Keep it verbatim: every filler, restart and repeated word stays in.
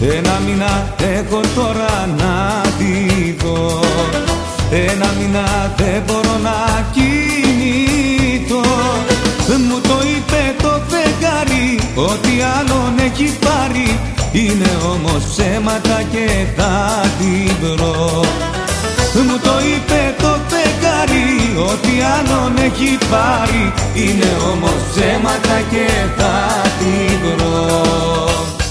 Ένα μήνα έχω τώρα να τη δω. Ένα μήνα δεν μπορώ να κινηθώ. Μου το είπε το φεγγάρι ότι άλλον έχει πάρει. Είναι όμως ψέματα και θα την βρω. Μου το είπε το φεγγάρι ότι άλλον έχει πάρει. Είναι όμως ψέματα και θα την βρω.